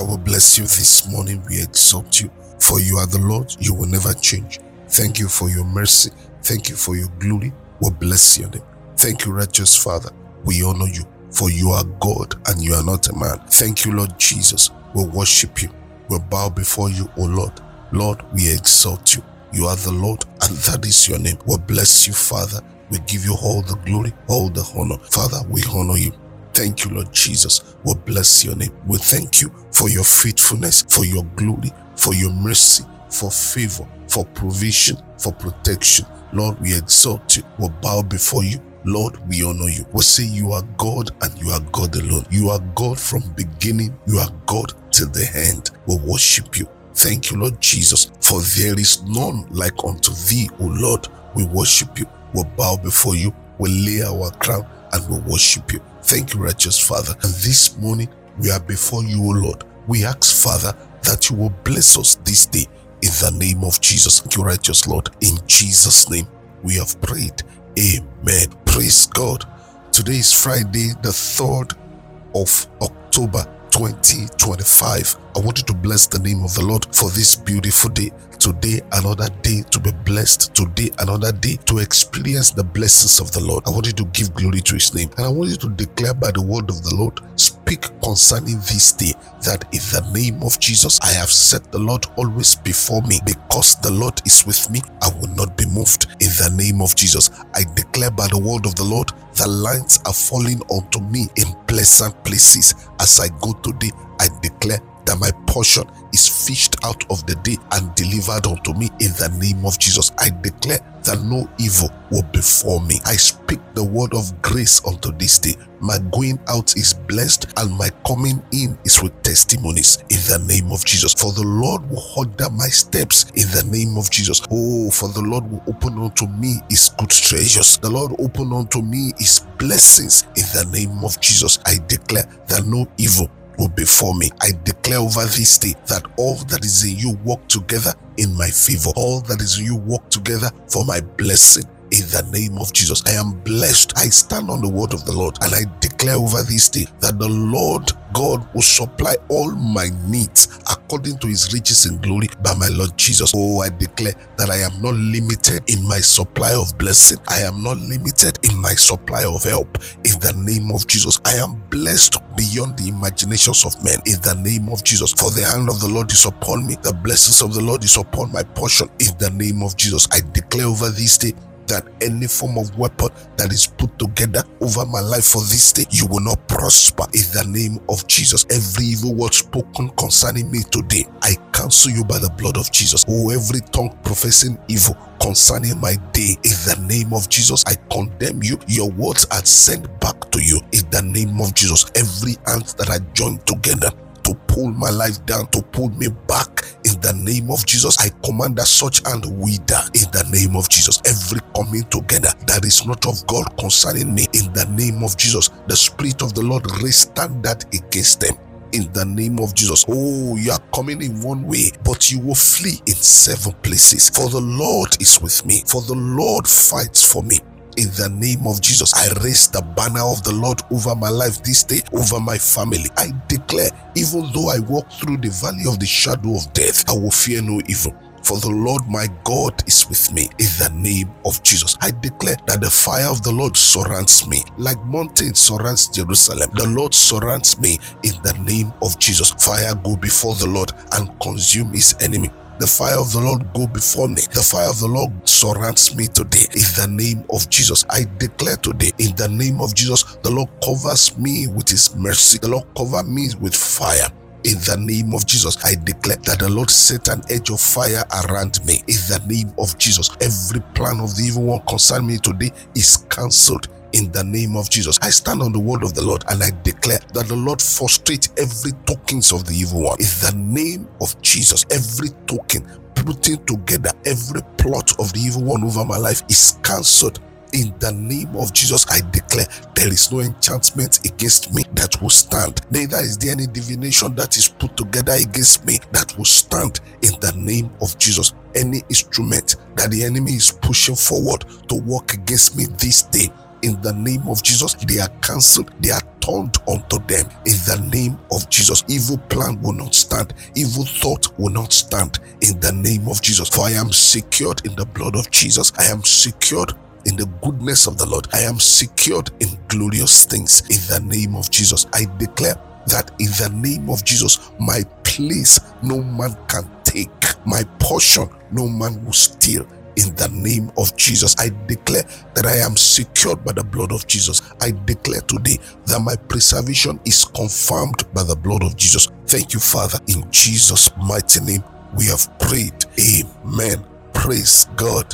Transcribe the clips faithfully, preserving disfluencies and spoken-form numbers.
Father, we bless you this morning. We exalt you, for you are the Lord. You will never change. Thank you for your mercy. Thank you for your glory. We bless your name. Thank you, righteous Father. We honor you, for you are God and you are not a man. Thank you, Lord Jesus. We worship you. We bow before you, O Lord. Lord, we exalt you. You are the Lord, and that is your name. We bless you, Father. We give you all the glory, all the honor. Father, we honor you. Thank you, Lord Jesus. We bless your name. We thank you for your faithfulness, for your glory, for your mercy, for favor, for provision, for protection. Lord, we exalt you. We bow before you. Lord, we honor you. We say you are God and you are God alone. You are God from beginning. You are God till the end. We worship you. Thank you, Lord Jesus, for there is none like unto thee, O Lord. We worship you. We bow before you. We lay our crown and we worship you. Thank you, righteous Father. And this morning, we are before you, O Lord. We ask, Father, that you will bless us this day in the name of Jesus. Thank you, righteous Lord. In Jesus' name, we have prayed. Amen. Praise God. Today is Friday, the third of October, twenty twenty-five. I want you to bless the name of the Lord for this beautiful day. Today, another day to be blessed. Today, another day to experience the blessings of the Lord. I want you to give glory to his name. And I want you to declare by the word of the Lord, speak concerning this day, that in the name of Jesus, I have set the Lord always before me. Because the Lord is with me, I will not be moved. In the name of Jesus, I declare by the word of the Lord, the lines are falling onto me in pleasant places. As I go today, I declare that my portion is fished out of the day and delivered unto me in the name of Jesus. I declare that no evil will befall me. I speak the word of grace unto this day. My going out is blessed and my coming in is with testimonies in the name of Jesus. For the Lord will order my steps in the name of Jesus. Oh, for the Lord will open unto me his good treasures. The Lord open unto me his blessings in the name of Jesus. I declare that no evil will before me. I declare over this day that all that is in you work together in my favor. All that is in you work together for my blessing. In the name of Jesus, I am blessed. I stand on the word of the Lord and I declare over this day that the Lord God will supply all my needs according to his riches in glory by my Lord Jesus. Oh, I declare that I am not limited in my supply of blessing. I am not limited in my supply of help. In the name of Jesus, I am blessed beyond the imaginations of men. In the name of Jesus, for the hand of the Lord is upon me. The blessings of the Lord is upon my portion. In the name of Jesus, I declare over this day that any form of weapon that is put together over my life for this day, you will not prosper in the name of Jesus. Every evil word spoken concerning me today, I cancel you by the blood of Jesus. Oh, every tongue professing evil concerning my day, in the name of Jesus, I condemn you. Your words are sent back to you in the name of Jesus. Every hand that I join together to pull my life down, to pull me back, in the name of Jesus, I command that such hand wither in the name of Jesus. Every coming together that is not of God concerning me, in the name of Jesus, the Spirit of the Lord raise standard against them. In the name of Jesus. Oh, you are coming in one way, but you will flee in seven places. For the Lord is with me. For the Lord fights for me. In the name of Jesus, I raise the banner of the Lord over my life this day, over my family. I declare, even though I walk through the valley of the shadow of death, I will fear no evil. For the Lord my God is with me in the name of Jesus. I declare that the fire of the Lord surrounds me like mountain surrounds Jerusalem. The Lord surrounds me in the name of Jesus. Fire go before the Lord and consume his enemy. The fire of the Lord go before me. The fire of the Lord surrounds me today in the name of Jesus. I declare today in the name of Jesus, the Lord covers me with his mercy. The Lord covers me with fire. In the name of Jesus, I declare that the Lord set an edge of fire around me. In the name of Jesus, every plan of the evil one concerning me today is cancelled. In the name of Jesus, I stand on the word of the Lord and I declare that the Lord frustrate every tokens of the evil one. In the name of Jesus, every token putting together, every plot of the evil one over my life is cancelled. In the name of Jesus, I declare there is no enchantment against me that will stand. Neither is there any divination that is put together against me that will stand. In the name of Jesus, any instrument that the enemy is pushing forward to work against me this day, in the name of Jesus. They are cancelled. They are turned unto them in the name of Jesus. Evil plan will not stand. Evil thought will not stand in the name of Jesus. For I am secured in the blood of Jesus. I am secured in the goodness of the Lord. I am secured in glorious things in the name of Jesus. I declare that in the name of Jesus, my place no man can take. My portion no man will steal. In the name of Jesus, I declare that I am secured by the blood of Jesus. I declare today that my preservation is confirmed by the blood of Jesus. Thank you, Father. In Jesus' mighty name, we have prayed. Amen. Praise God.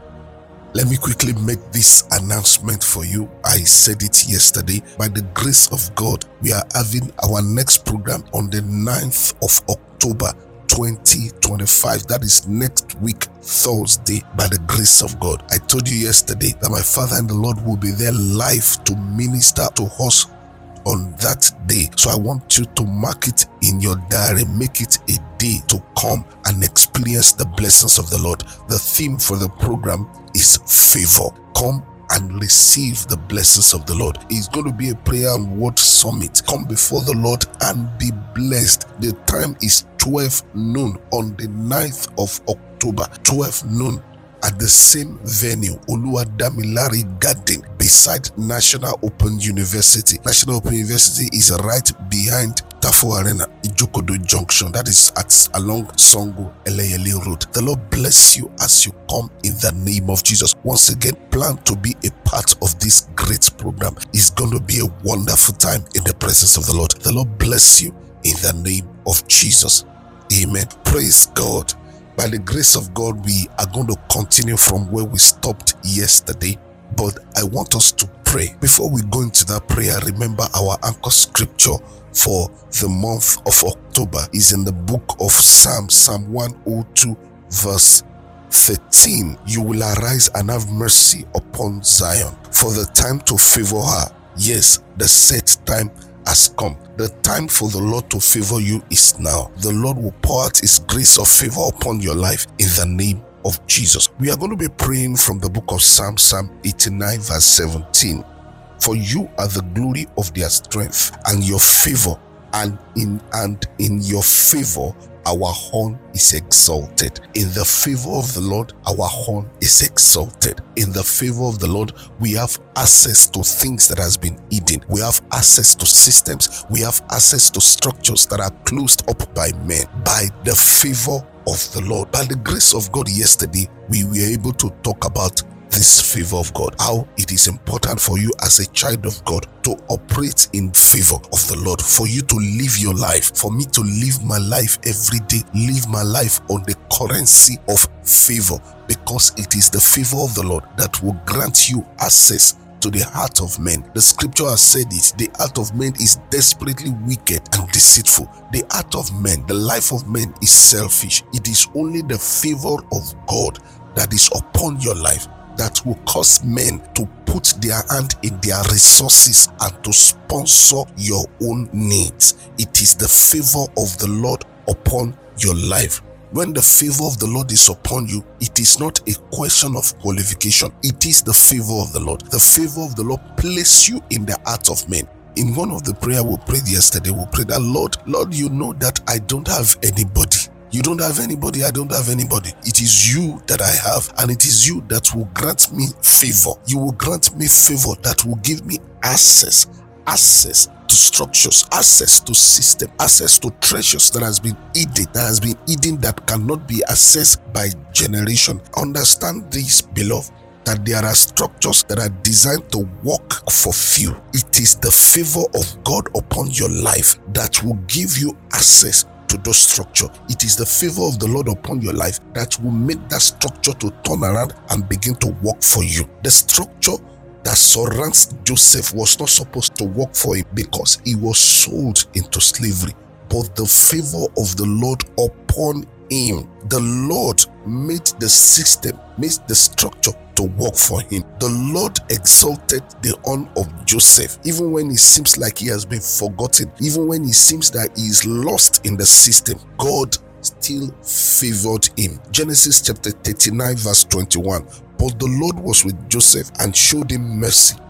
Let me quickly make this announcement for you. I said it yesterday. By the grace of God, we are having our next program on the ninth of October twenty twenty-five. That is next week, Thursday, by the grace of God. I told you yesterday that my Father and the Lord will be there live to minister to us on that day. So I want you to mark it in your diary. Make it a day to come and experience the blessings of the Lord. The theme for the program is favor. Come and receive the blessings of the Lord. It's going to be a prayer and word summit. Come before the Lord and be blessed. The time is twelve noon on the ninth of October, twelve noon at the same venue, Oluwadamilare Garden, beside National Open University. National Open University is right behind Tafo Arena, Ijokodo Junction. That is at along Songo Eleyele Road. The Lord bless you as you come in the name of Jesus. Once again, plan to be a part of this great program. It's going to be a wonderful time in the presence of the Lord. The Lord bless you in the name of Jesus. Amen. Praise God. By the grace of God, we are going to continue from where we stopped yesterday, but I want us to pray. Before we go into that prayer, remember our anchor scripture for the month of October is in the book of Psalms, Psalm one oh two, verse thirteen. You will arise and have mercy upon Zion, for the time to favor her. Yes, the set time has come. The time for the Lord to favor you is now. The Lord will pour out His grace of favor upon your life in the name of Jesus. We are going to be praying from the book of Psalms, Psalm eighty-nine, verse seventeen. For you are the glory of their strength and your favor, and in and in your favor our horn is exalted. In the favor of the Lord, our horn is exalted. In the favor of the Lord, we have access to things that has been hidden. We have access to systems. We have access to structures that are closed up by men. By the favor of the Lord, by the grace of God, yesterday we were able to talk about this favor of God, how it is important for you as a child of God to operate in favor of the Lord, for you to live your life, for me to live my life every day, live my life on the currency of favor, because it is the favor of the Lord that will grant you access to the heart of men. The scripture has said it, the heart of men is desperately wicked and deceitful. The heart of men, the life of men is selfish. It is only the favor of God that is upon your life that will cause men to put their hand in their resources and to sponsor your own needs. It is the favor of the Lord upon your life. When the favor of the Lord is upon you, it is not a question of qualification. It is the favor of the Lord. The favor of the Lord places you in the heart of men. In one of the prayer we prayed yesterday, we prayed that, Lord, Lord, you know that I don't have anybody. You don't have anybody, I don't have anybody. It is you that I have, and it is you that will grant me favor. You will grant me favor that will give me access, access to structures, access to system, access to treasures that has been hidden, that has been hidden that cannot be accessed by generation. Understand this, beloved, that there are structures that are designed to work for few. It is the favor of God upon your life that will give you access to those structure. It is the favor of the Lord upon your life that will make that structure to turn around and begin to work for you. The structure that surrounds Joseph was not supposed to work for him because he was sold into slavery. But the favor of the Lord upon him, the Lord made the system, made the structure to work for him. The Lord exalted the honor of Joseph, even when it seems like he has been forgotten, even when it seems that he is lost in the system. God still favored him. Genesis chapter thirty-nine, verse twenty-one. But the Lord was with Joseph and showed him mercy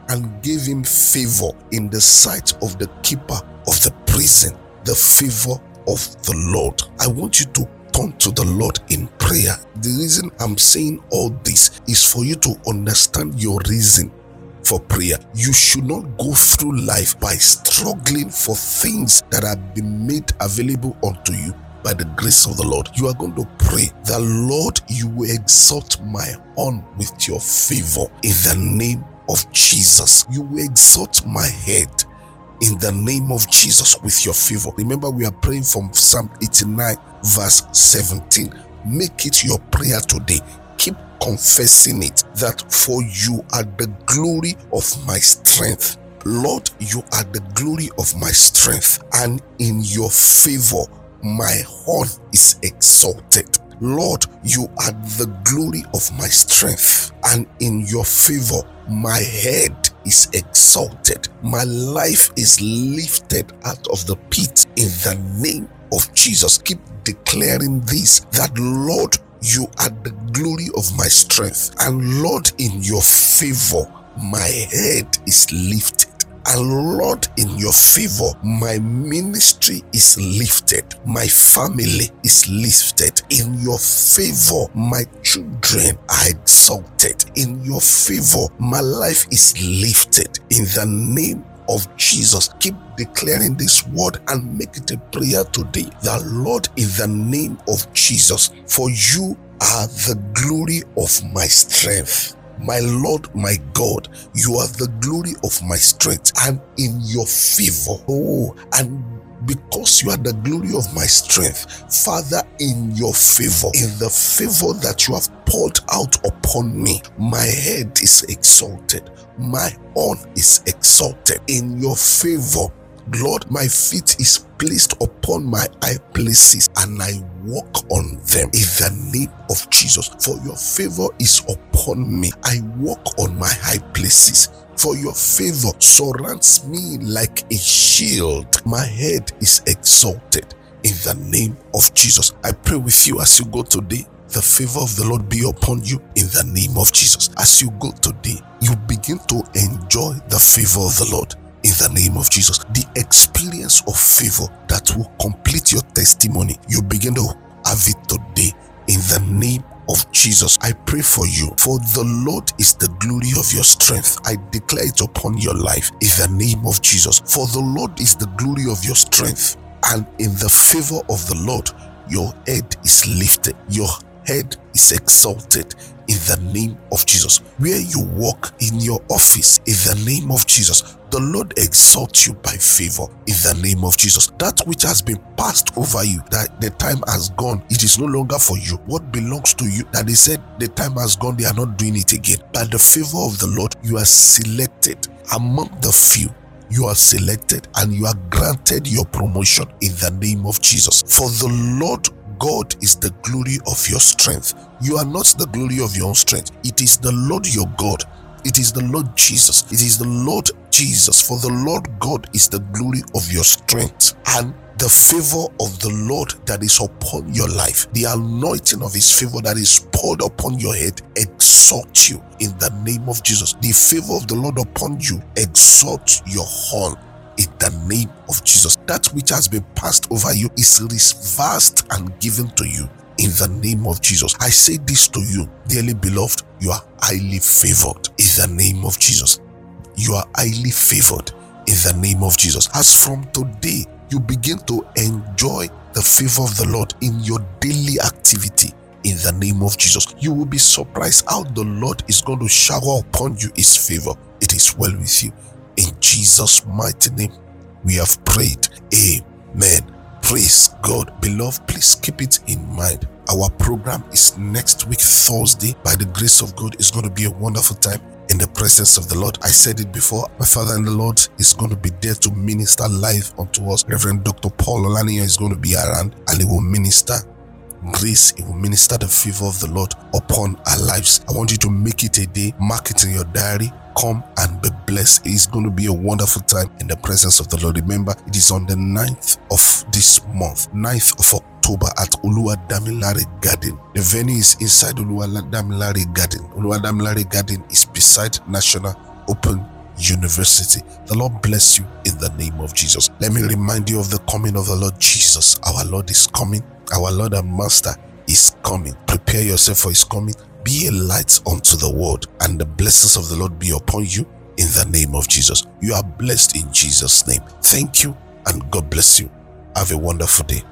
and gave him favor in the sight of the keeper of the prison. The favor of the Lord. I want you to turn to the Lord in prayer. The reason I'm saying all this is for you to understand your reason for prayer. You should not go through life by struggling for things that have been made available unto you by the grace of the Lord. You are going to pray that, Lord, you will exalt my horn with your favor in the name of Jesus. You will exalt my head in the name of Jesus with your favor. Remember, we are praying from Psalm eighty-nine verse seventeen. Make it your prayer today. Keep confessing it, that for you are the glory of my strength. Lord, you are the glory of my strength, and in your favor my horn is exalted. Lord, you are the glory of my strength, and in your favor my head is exalted. My life is lifted out of the pit in the name of Jesus. Keep declaring this, that Lord, you are the glory of my strength, and Lord, in your favor my head is lifted. And Lord, in your favor, my ministry is lifted. My family is lifted. In your favor, my children are exalted. In your favor, my life is lifted. In the name of Jesus, keep declaring this word and make it a prayer today. That, Lord, in the name of Jesus, for you are the glory of my strength. My Lord, my God, you are the glory of my strength, and in your favor, oh, and because you are the glory of my strength, Father, in your favor, in the favor that you have poured out upon me, my head is exalted, my horn is exalted. In your favor, Lord, my feet is placed upon my high places, and I walk on them in the name of Jesus. For your favor is upon me, I walk on my high places. For your favor surrounds me like a shield. My head is exalted in the name of Jesus. I pray with you as you go today. The favor of the Lord be upon you in the name of Jesus. As you go today, you begin to enjoy the favor of the Lord in the name of Jesus. The experience of favor that will complete your testimony, you begin to have it today in the name of Jesus. I pray for you, for the Lord is the glory of your strength. I declare it upon your life in the name of Jesus. For the Lord is the glory of your strength, and in the favor of the Lord, your head is lifted, your head is exalted in the name of Jesus. Where you walk in your office, in the name of Jesus, the Lord exalts you by favor in the name of Jesus. That which has been passed over you, that the time has gone, it is no longer for you. What belongs to you, that they said the time has gone, they are not doing it again. By the favor of the Lord, you are selected among the few. You are selected and you are granted your promotion in the name of Jesus. For the Lord God is the glory of your strength. You are not the glory of your own strength. It is the Lord your God. It is the Lord Jesus. It is the Lord Jesus. For the Lord God is the glory of your strength, and the favor of the Lord that is upon your life, the anointing of his favor that is poured upon your head, exalt you in the name of Jesus. The favor of the Lord upon you exalts your horn in the name of Jesus. That which has been passed over you is reversed and given to you in the name of Jesus. I say this to you, dearly beloved, you are highly favored in the name of Jesus. You are highly favored in the name of Jesus. As from today, you begin to enjoy the favor of the Lord in your daily activity in the name of Jesus. You will be surprised how the Lord is going to shower upon you his favor. It is well with you. In Jesus' mighty name, we have prayed. Amen. Praise God. Beloved, please keep it in mind. Our program is next week, Thursday. By the grace of God, it's going to be a wonderful time in the presence of the Lord. I said it before, my Father in the Lord is going to be there to minister live unto us. Reverend Doctor Paul Olaniyan is going to be around, and he will minister grace, he will minister the favor of the Lord upon our lives. I want you to make it a day, mark it in your diary. Come and be blessed. It's going to be a wonderful time in the presence of the Lord. Remember, it is on the ninth of this month, ninth of October at Oluwadamilare Garden. The venue is inside Oluwadamilare Garden. Oluwadamilare Garden is beside National Open University. The Lord bless you in the name of Jesus. Let me remind you of the coming of the Lord Jesus. Our Lord is coming. Our Lord and Master is coming. Prepare yourself for his coming. Be a light unto the world, and the blessings of the Lord be upon you in the name of Jesus. You are blessed in Jesus' name. Thank you, and God bless you. Have a wonderful day.